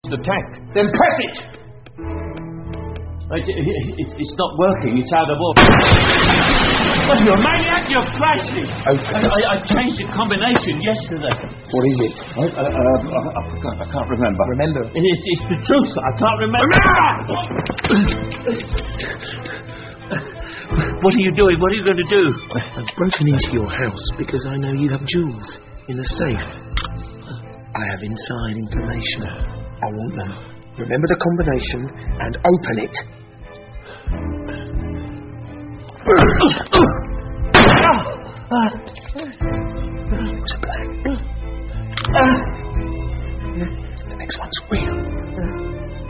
the tank. Then press it! It's not working. It's out of order. Well, you're a maniac. You're crazy. Okay. I changed the combination yesterday. What is it? I can't remember. Remember? It's the truth. I can't remember. What are you doing? What are you going to do? I've broken into your house because I know you have jewels in the safe. I have inside information. I want them. Remember the combination and open it. It was a blank. The next one's real.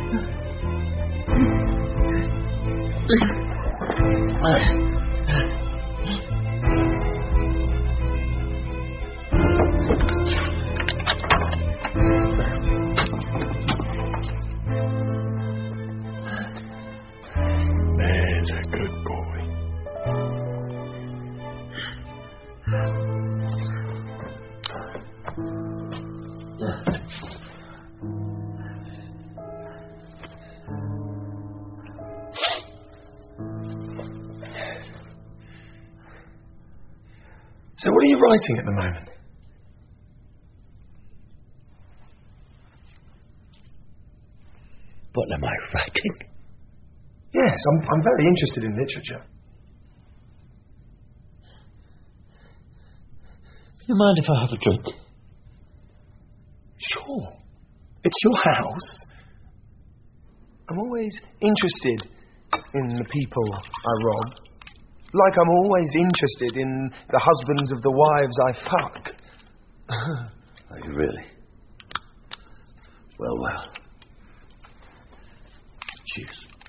There's a good boy. So what are you writing at the moment? What am I writing? Yes, I'm very interested in literature. Do you mind if I have a drink? Sure. It's your house. I'm always interested in the people I rob. Like I'm always interested in the husbands of the wives I fuck. Are you really? Well. Cheers.